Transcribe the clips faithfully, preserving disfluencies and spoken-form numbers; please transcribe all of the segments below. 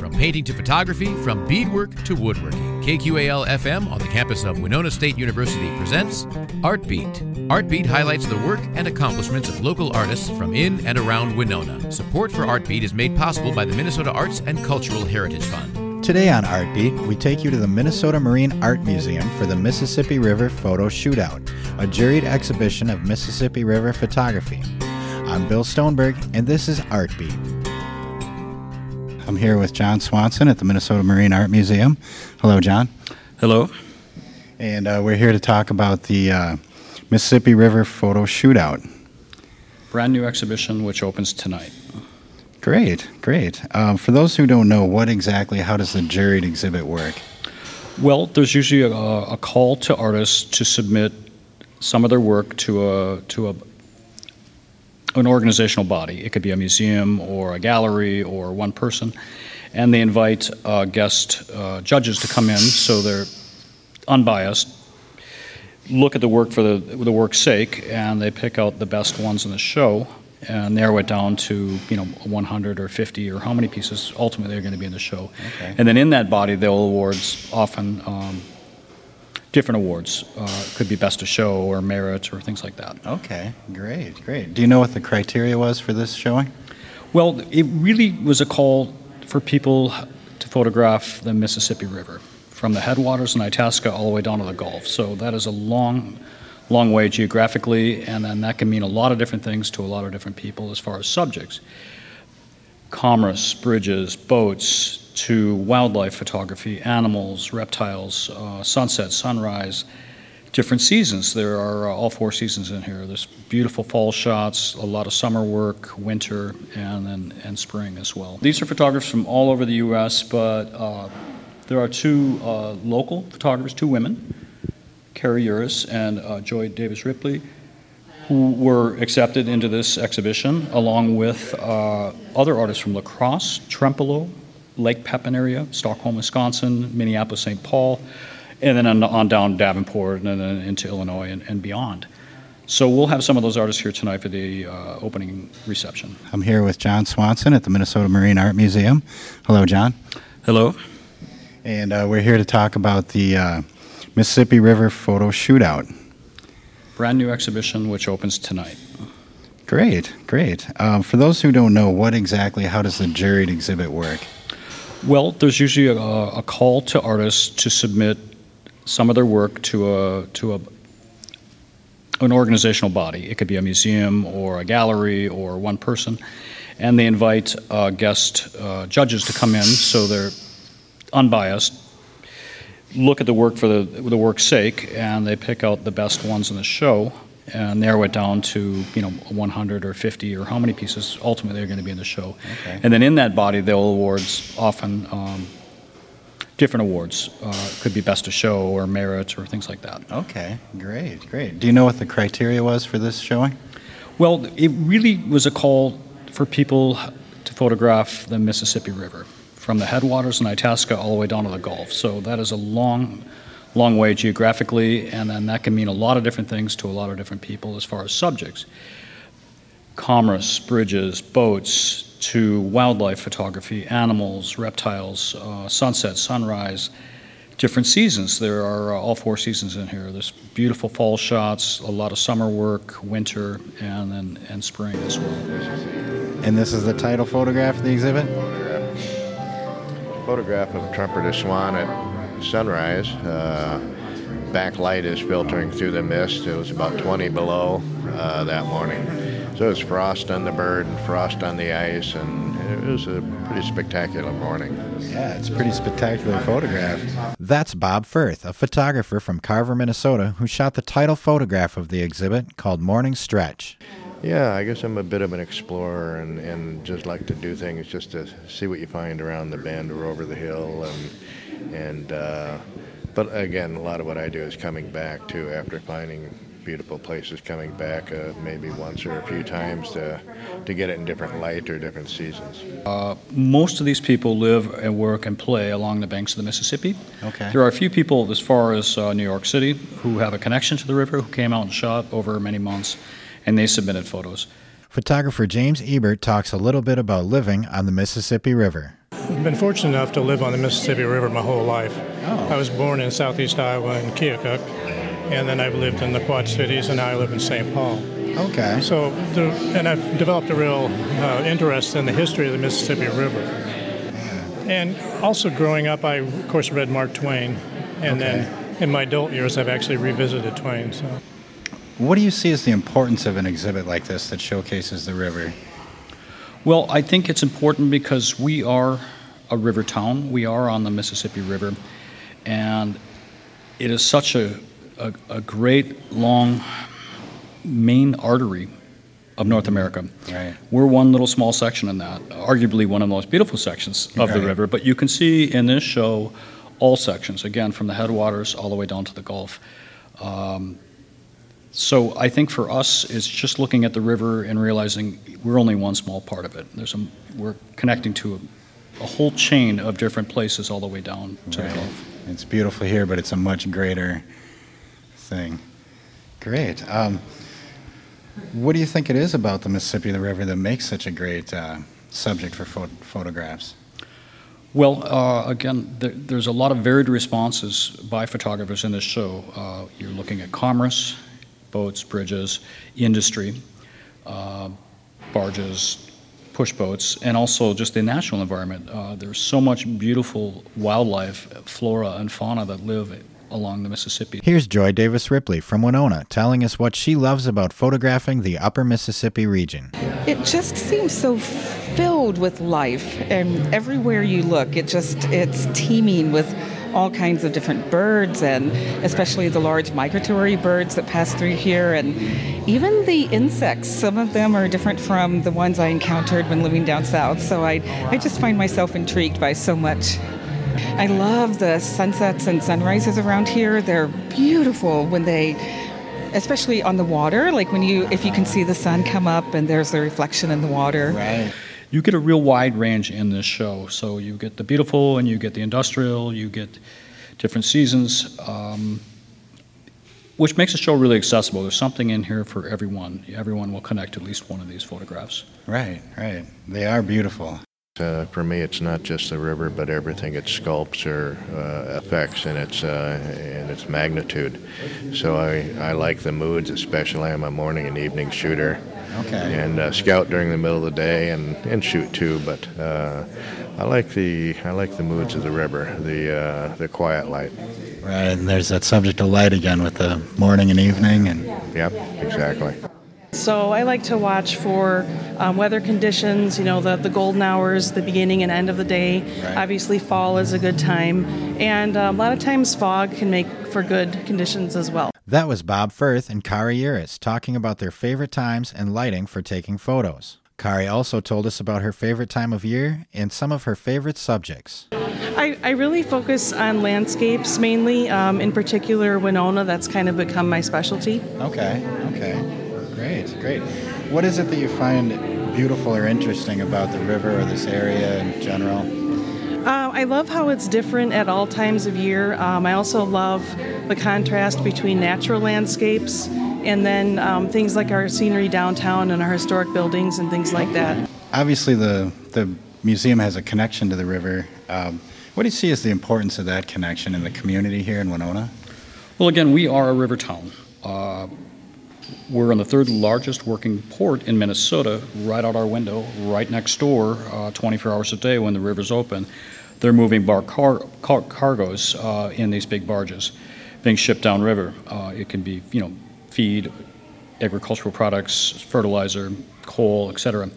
From painting to photography, from beadwork to woodworking, K Q A L F M on the campus of Winona State University presents Artbeat. Artbeat highlights the work and accomplishments of local artists from in and around Winona. Support for Artbeat is made possible by the Minnesota Arts and Cultural Heritage Fund. Today on Artbeat, we take you to the Minnesota Marine Art Museum for the Mississippi River Photo Shootout, a juried exhibition of Mississippi River photography. I'm Bill Stoneberg, and this is Artbeat. I'm here with John Swanson at the Minnesota Marine Art Museum. Hello, John. Hello. And uh, we're here to talk about the uh, Mississippi River Photo Shootout. Brand new exhibition which opens tonight. Great, great. Um, for those who don't know, what exactly, how does the juried exhibit work? Well, there's usually a, a call to artists to submit some of their work to a to a an organizational body. It could be a museum or a gallery or one person, and they invite uh, guest uh, judges to come in so they're unbiased, look at the work for the, the work's sake, and they pick out the best ones in the show and narrow it down to, you know, one hundred or fifty or how many pieces ultimately are going to be in the show. Okay. And then in that body, they'll awards often um, different awards. Uh, could be best of show or merit or things like that. Okay, great, great. Do you know what the criteria was for this showing? Well, it really was a call for people to photograph the Mississippi River from the headwaters in Itasca all the way down to the Gulf. So that is a long, long way geographically, and then that can mean a lot of different things to a lot of different people as far as subjects. Commerce, bridges, boats, to wildlife photography, animals, reptiles, uh, sunset, sunrise, different seasons. There are uh, all four seasons in here. There's beautiful fall shots, a lot of summer work, winter, and then and spring as well. These are photographers from all over the U S, but uh, there are two uh, local photographers, two women, Carrie Uris and uh, Joy Davis Ripley, who were accepted into this exhibition, along with uh, other artists from La Crosse, Trempealeau, Lake Pepin area, Stockholm, Wisconsin, Minneapolis, Saint Paul, and then on, on down Davenport and then into Illinois and, and beyond. So we'll have some of those artists here tonight for the uh, opening reception. I'm here with John Swanson at the Minnesota Marine Art Museum. Hello, John. Hello. And uh, we're here to talk about the uh, Mississippi River Photo Shootout. Brand new exhibition which opens tonight. Great, great. Um, for those who don't know, what exactly, how does the juried exhibit work? Well, there's usually a, a call to artists to submit some of their work to a to a an organizational body. It could be a museum or a gallery or one person, and they invite uh, guest uh, judges to come in so they're unbiased, look at the work for the the work's sake, and they pick out the best ones in the show and narrow it down to, you know, one hundred or fifty or how many pieces ultimately are going to be in the show. Okay. And then in that body, they'll awards often um, different awards. Uh, could be best of show or merit or things like that. Okay, great, great. Do you know what the criteria was for this showing? Well, it really was a call for people to photograph the Mississippi River from the headwaters in Itasca all the way down to the Gulf. So that is a long, long way geographically, and then that can mean a lot of different things to a lot of different people as far as subjects. Commerce, bridges, boats, to wildlife photography, animals, reptiles, uh, sunset, sunrise, different seasons. There are uh, all four seasons in here. There's beautiful fall shots, a lot of summer work, winter, and then and spring as well. And this is the title photograph of the exhibit? Photograph, photograph of a trumpeter swan at sunrise. Uh, backlight is filtering through the mist. It was about twenty below uh, that morning. So it was frost on the bird and frost on the ice, and it was a pretty spectacular morning. Yeah, it's a pretty spectacular photograph. That's Bob Firth, a photographer from Carver, Minnesota, who shot the title photograph of the exhibit called Morning Stretch. Yeah, I guess I'm a bit of an explorer and, and just like to do things just to see what you find around the bend or over the hill. and and uh, But again, a lot of what I do is coming back, too, after finding beautiful places, coming back uh, maybe once or a few times to to get it in different light or different seasons. Uh, most of these people live and work and play along the banks of the Mississippi. Okay. There are a few people as far as uh, New York City who have a connection to the river, who came out and shot over many months, and they submitted photos. Photographer James Ebert talks a little bit about living on the Mississippi River. I've been fortunate enough to live on the Mississippi River my whole life. Oh. I was born in southeast Iowa in Keokuk, and then I've lived in the Quad Cities, and now I live in Saint Paul. Okay. So, the, and I've developed a real uh, interest in the history of the Mississippi River. And also growing up, I, of course, read Mark Twain, and Okay. then in my adult years, I've actually revisited Twain. So, What do you see as the importance of an exhibit like this that showcases the river? Well, I think it's important because we are a river town. We are on the Mississippi River, and it is such a, a, a great, long main artery of North America. Right. We're one little small section in that, arguably one of the most beautiful sections of the Right. river, but you can see in this show all sections, again, from the headwaters all the way down to the Gulf. Um, so I think for us, it's just looking at the river and realizing we're only one small part of it. There's a, we're connecting to a, a whole chain of different places all the way down to Right. the Gulf. It's beautiful here, but it's a much greater thing. Great. Um, what do you think it is about the Mississippi River that makes such a great uh, subject for pho- photographs? Well, uh, again, there, there's a lot of varied responses by photographers in this show. Uh, you're looking at commerce, boats, bridges, industry, uh, barges, push boats, and also just the natural environment. Uh, there's so much beautiful wildlife, flora, and fauna that live along the Mississippi. Here's Joy Davis Ripley from Winona telling us what she loves about photographing the upper Mississippi region. It just seems so filled with life, and everywhere you look, it just it's teeming with all kinds of different birds, and especially the large migratory birds that pass through here, and even the insects. Some of them are different from the ones I encountered when living down south, so I, I just find myself intrigued by so much. I love the sunsets and sunrises around here. They're beautiful when they, especially on the water, like when you, if you can see the sun come up and there's the reflection in the water. Right. You get a real wide range in this show. So you get the beautiful, and you get the industrial, you get different seasons, um, which makes the show really accessible. There's something in here for everyone. Everyone will connect to at least one of these photographs. Right, right. They are beautiful. Uh, for me, it's not just the river, but everything it sculpts or uh, affects in its uh, in its magnitude. So I, I like the moods, especially. I'm a morning and evening shooter, Okay. and uh, scout during the middle of the day and, and shoot too. But uh, I like the I like the moods of the river, the uh, the quiet light. Right, and there's that subject of light again with the morning and evening. and Yep, exactly. So I like to watch for um, weather conditions, you know, the, the golden hours, the beginning and end of the day. Right. Obviously, fall is a good time. And um, a lot of times fog can make for good conditions as well. That was Bob Firth and Kari Uris talking about their favorite times and lighting for taking photos. Kari also told us about her favorite time of year and some of her favorite subjects. I, I really focus on landscapes mainly, um, in particular Winona. That's kind of become my specialty. Okay, okay. Great, great. What is it that you find beautiful or interesting about the river or this area in general? Uh, I love how it's different at all times of year. Um, I also love the contrast between natural landscapes and then um, things like our scenery downtown and our historic buildings and things like that. Obviously, the, the museum has a connection to the river. Um, what do you see as the importance of that connection in the community here in Winona? Well, again, we are a river town. Uh, we're in the third largest working port in Minnesota, right out our window, right next door, uh, twenty-four hours a day when the river's open. They're moving bar car, car, cargoes uh, in these big barges being shipped downriver. Uh, it can be, you know, feed, agricultural products, fertilizer, coal, et cetera.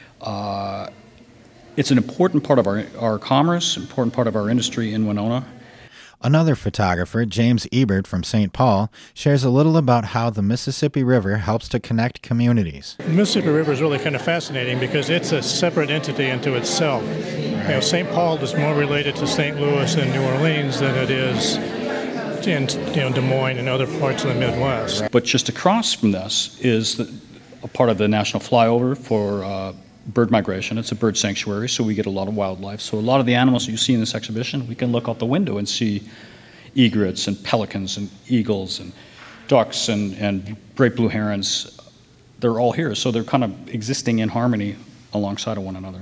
Uh, it's an important part of our, our commerce, important part of our industry in Winona. Another photographer, James Ebert from Saint Paul, shares a little about how the Mississippi River helps to connect communities. the Mississippi River is really kind of fascinating because it's a separate entity unto itself. You know, Saint Paul is more related to Saint Louis and New Orleans than it is in, you know, Des Moines and other parts of the Midwest. But just across from this is the, a part of the national flyover for uh, bird migration. It's a bird sanctuary, so we get a lot of wildlife. So a lot of the animals that you see in this exhibition, we can look out the window and see egrets and pelicans and eagles and ducks and, and great blue herons. They're all here, so they're kind of existing in harmony alongside of one another.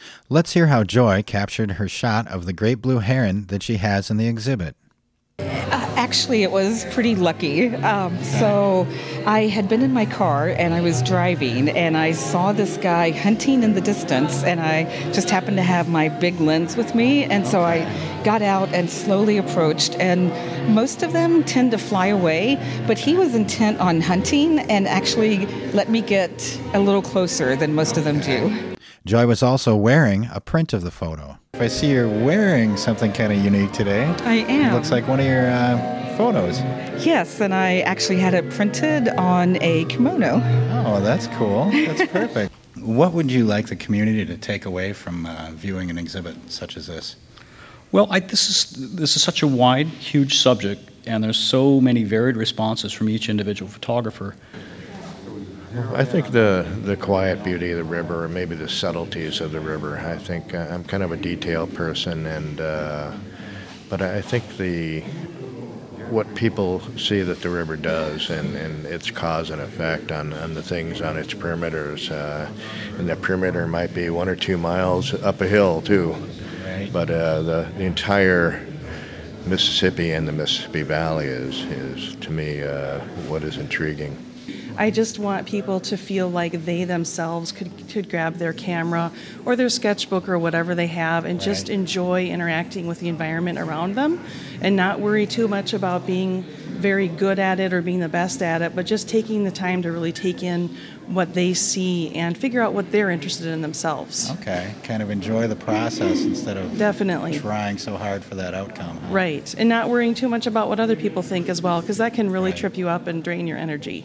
Let's hear how Joy captured her shot of the great blue heron that she has in the exhibit. Uh, actually, it was pretty lucky. Um, so I had been in my car and I was driving and I saw this guy hunting in the distance, and I just happened to have my big lens with me, and so I got out and slowly approached, and most of them tend to fly away, but he was intent on hunting and actually let me get a little closer than most of them do. Joy was also wearing a print of the photo. I see you're wearing something kind of unique today. I am. It looks like one of your uh, photos. Yes, and I actually had it printed on a kimono. Oh, that's cool. That's perfect. What would you like the community to take away from uh, viewing an exhibit such as this? Well, I, this is this is such a wide, huge subject, and there's so many varied responses from each individual photographer. I think the the quiet beauty of the river, or maybe the subtleties of the river. I think uh, I'm kind of a detail person, and uh, but I think the what people see that the river does, and, and its cause and effect on, on the things on its perimeters, uh, and the perimeter might be one or two miles up a hill too, Right. but uh, the, the entire Mississippi and the Mississippi Valley is is to me uh, what is intriguing. I just want people to feel like they themselves could, could grab their camera or their sketchbook or whatever they have and just Right. enjoy interacting with the environment around them and not worry too much about being very good at it or being the best at it, but just taking the time to really take in what they see and figure out what they're interested in themselves. Okay, kind of enjoy the process instead of Definitely. trying so hard for that outcome. Huh? Right, and not worrying too much about what other people think as well, because that can really Right. trip you up and drain your energy.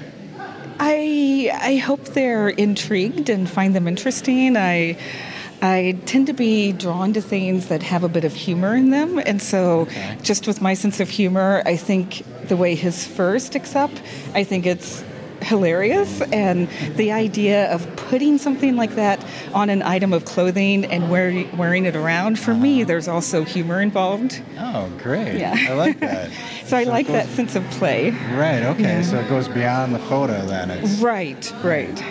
I I hope they're intrigued and find them interesting. I I tend to be drawn to things that have a bit of humor in them, and so Okay. just with my sense of humor, I think the way his fur sticks up, I think it's hilarious, and the idea of putting something like that on an item of clothing and wear, wearing it around, for me, there's also humor involved. Oh, great. Yeah. I like that. So I it like goes- that sense of play. Right, okay, Yeah. so it goes beyond the photo then. It's Right, right.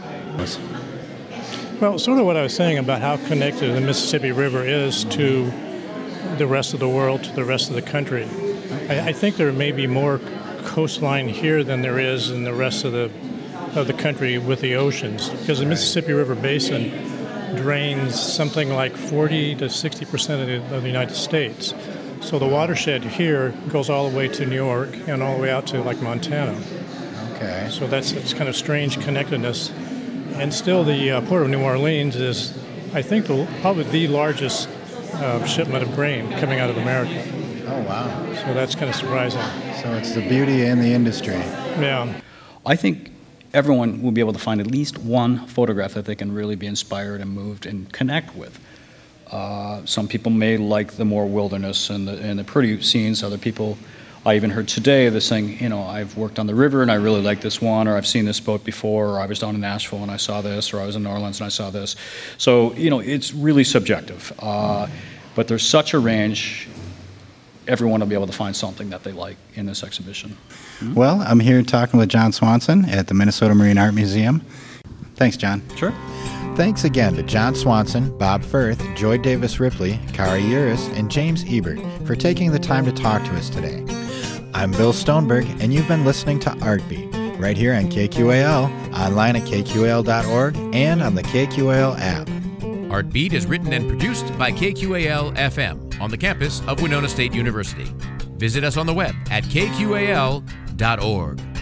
Well, sort of what I was saying about how connected the Mississippi River is to the rest of the world, to the rest of the country. I, I think there may be more coastline here than there is in the rest of the of the country with the oceans, because the Mississippi River Basin drains something like forty to sixty percent of the, of the United States. So the watershed here goes all the way to New York and all the way out to like Montana. okay. So that's it's kind of strange connectedness. And still, the uh, Port of New Orleans is, I think, the, probably the largest uh, shipment of grain coming out of America. Oh, wow. So that's kind of surprising. So it's the beauty in the industry. Yeah. I think everyone will be able to find at least one photograph that they can really be inspired and moved and connect with. Uh, some people may like the more wilderness and the, and the pretty scenes. Other people, I even heard today, they're saying, you know, I've worked on the river and I really like this one, or I've seen this boat before, or I was down in Nashville and I saw this, or I was in New Orleans and I saw this. So, you know, it's really subjective. Uh, but there's such a range. Everyone will be able to find something that they like in this exhibition. Well, I'm here talking with John Swanson at the Minnesota Marine Art Museum. Thanks, John. Sure. Thanks again to John Swanson, Bob Firth, Joy Davis Ripley, Kari Uris, and James Ebert for taking the time to talk to us today. I'm Bill Stoneberg, and you've been listening to Artbeat, right here on K Q A L, online at K Q A L dot org, and on the K Q A L app. Artbeat is written and produced by K Q A L F M on the campus of Winona State University. Visit us on the web at K Q A L dot org.